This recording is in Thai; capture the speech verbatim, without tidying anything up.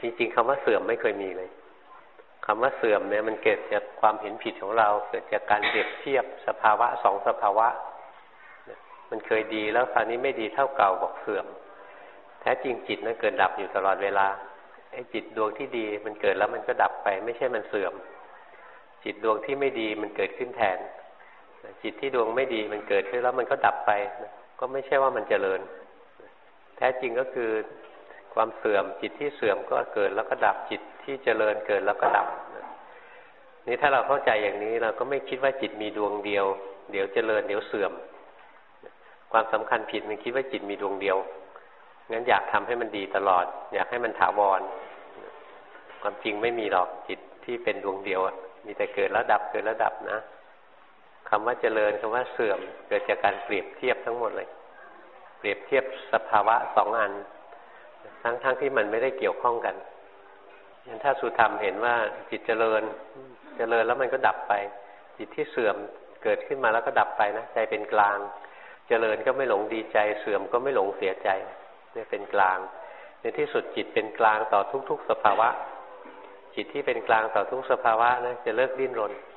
ริงๆคำว่าเสื่อมไม่เคยมีเลยคำว่าเสื่อมเนี่ยมันเกิดจากความเห็นผิดของเราเกิดจากการเปรียบเทียบสภาวะสองสภาวะมันเคยดีแล้วคราวนี้ไม่ดีเท่าเก่าบอกเสื่อมแท้จริงจิตนั้นเกิดดับอยู่ตลอดเวลาไอ้จิตดวงที่ดีมันเกิดแล้วมันก็ดับไปไม่ใช่มันเสื่อมจิตดวงที่ไม่ดีมันเกิดขึ้นแทนจิตที่ดวงไม่ดีมันเกิดขึ้นแล้วมันก็ดับไปก็ไม่ใช่ว่ามันเจริญแท้จริงก็คือความเสื่อมจิตที่เสื่อมก็เกิดแล้วก็ดับจิตที่เจริญเกิดแล้วก็ดับนี่ถ้าเราเข้าใจอย่างนี้เราก็ไม่คิดว่าจิตมีดวงเดียวเดี๋ยวเจริญเดี๋ยวเสื่อมความสำคัญผิดมันคิดว่าจิตมีดวงเดียวงั้นอยากทำให้มันดีตลอดอยากให้มันถาวรความจริงไม่มีหรอกจิตที่เป็นดวงเดียวมีแต่เกิดแล้วดับเกิดแล้วดับนะคำว่าเจริญคำว่าเสื่อมเกิดจากการเปรียบเทียบทั้งหมดเลยเปรียบเทียบสภาวะสองอันทั้งๆ ท, ที่มันไม่ได้เกี่ยวข้องกันงั้นถ้าสุธรรมเห็นว่าจิตเจริญเจริญแล้วมันก็ดับไปจิตที่เสื่อมเกิดขึ้นมาแล้วก็ดับไปนะใจเป็นกลางเจริญก็ไม่หลงดีใจเสื่อมก็ไม่หลงเสียใจเนี่ยเป็นกลางในที่สุดจิตเป็นกลางต่อทุกๆสภาวะจิตที่เป็นกลางต่อทุกสภาวะนะจะเลิกดิ้นรน